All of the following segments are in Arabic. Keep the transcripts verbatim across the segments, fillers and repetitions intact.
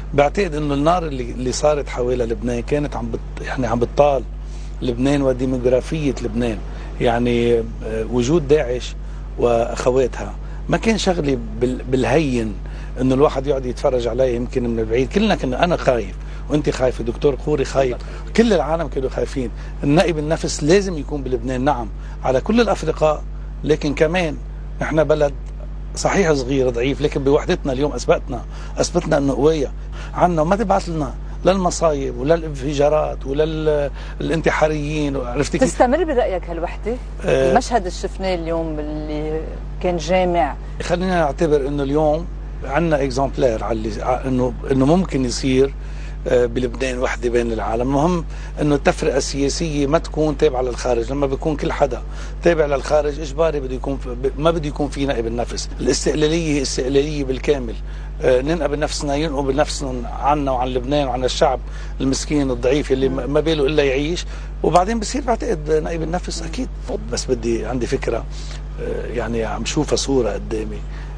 بعتقد انه النار اللي اللي صارت حوالي لبنان كانت عم بت يعني عم بتطال لبنان وديموغرافيه لبنان. يعني وجود داعش واخواتها ما كان شغلي بالهين انه الواحد يقعد يتفرج عليه يمكن من بعيد. كلنا كنا، انا خايف وانت خايفه، دكتور خوري خايف، كل العالم كانوا خايفين. النائب النفس لازم يكون بلبنان، نعم، على كل الافرقاء، لكن كمان نحن بلد صحيح صغير ضعيف، لكن بوحدتنا اليوم اثبتنا اثبتنا انه قويه عنا، وما تبعث لنا للمصايب وللانفجارات وللانتحاريين. عرفتي كيف؟ تستمر برايك هالوحده؟ آه المشهد اللي شفناه اليوم اللي كان جامع، خلينا نعتبر انه اليوم عندنا اكزامبلير على انه انه ممكن يصير بلبنان وحده بين العالم. المهم انه التفرقه السياسيه ما تكون تابعه للخارج. لما بيكون كل حدا تابع للخارج اجباري بده يكون ما بده يكون في نائب النفس. الاستقلاليه هي استقلاليه بالكامل. ننقب نفسنا، ينقب نفسنا عنا وعن لبنان وعن الشعب المسكين الضعيف اللي ما باله الا يعيش، وبعدين بصير بعتقد نائب النفس اكيد. بس بدي عندي فكره، يعني عم شوفها صوره قدامي.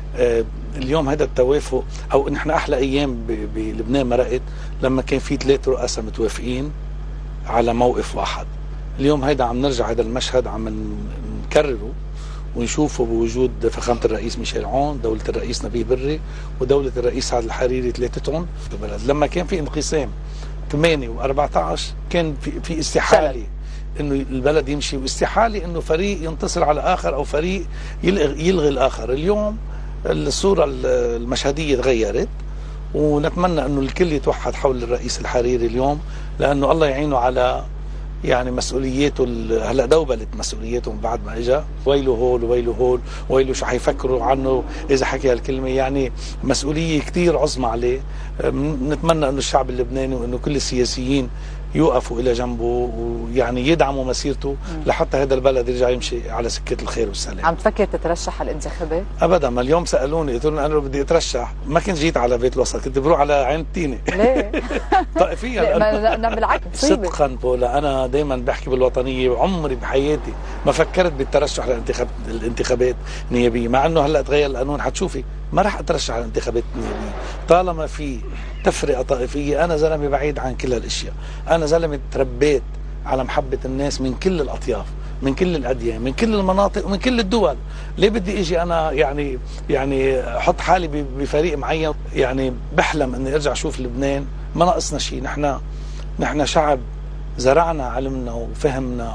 اليوم هذا التوافق، او نحن احلى ايام بلبنان مرقت لما كان في ثلاث رؤساء متوافقين على موقف واحد. اليوم هيدا عم نرجع، هذا المشهد عم نكرره ونشوفه بوجود فخامه الرئيس ميشيل عون، دوله الرئيس نبيه بري، ودوله الرئيس سعد الحريري، ثلاثتهم بالبلد. لما كان في انقسام ثمانية وأربعة عشر كان في, في استحاله انه البلد يمشي، واستحاله انه فريق ينتصر على اخر او فريق يلغي, يلغي الاخر. اليوم الصورة المشهدية تغيرت، ونتمنى انه الكل يتوحد حول الرئيس الحريري اليوم، لانه الله يعينه على يعني مسؤولياته. هلا دوبلت مسؤولياته بعد ما اجى. ويله هول ويله هول ويله شو حيفكروا عنه اذا حكي هالكلمه. يعني مسؤوليه كثير عظمى عليه. نتمنى انه الشعب اللبناني وانه كل السياسيين يوقفوا الى جنبه ويعني يدعموا مسيرته لحتى هذا البلد يرجع يمشي على سكه الخير والسلام. عم تفكر تترشح على الانتخابات؟ ابدا. ما اليوم سالوني قلت لهم انا بدي اترشح، ما كنت جيت على بيت الوسط، كنت بروح على عين التينه. ليه؟ طائفيا. لا بالعكس صدقا بولا انا دائما بحكي بالوطنيه، وعمري بحياتي ما فكرت بالترشح للانتخاب الانتخابات النيابيه، مع انه هلا تغير القانون حتشوفي ما راح اترشح على الانتخابات النيابيه طالما في تفرقه طائفيه. انا زلمه بعيد عن كل هالاشياء، انا زلمه تربيت على محبه الناس من كل الاطياف، من كل الاديان، من كل المناطق ومن كل الدول. ليه بدي اجي انا يعني يعني احط حالي بفريق معين؟ يعني بحلم اني ارجع اشوف لبنان ما ناقصنا شيء. نحن نحن شعب زرعنا علمنا وفهمنا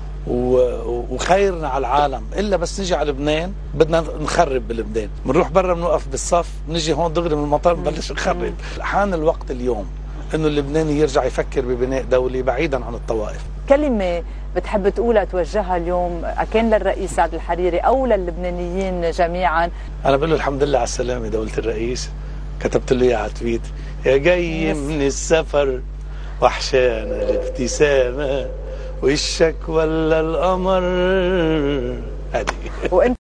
وخيرنا على العالم، الا بس نجي على لبنان بدنا نخرب بلبنان. بنروح برا بنوقف بالصف، نجي هون دغري من المطار بنبلش نخرب. حان الوقت اليوم انه اللبناني يرجع يفكر ببناء دولي بعيدا عن الطوائف. كلمه بتحب تقولها توجهها اليوم كان للرئيس سعد الحريري او للبنانيين جميعا؟ انا بقول له الحمد لله على السلامه دوله الرئيس. كتبت له اياها على تويت: يا جاي من السفر وحشانا الابتسامه وشك ولا القمر. هذه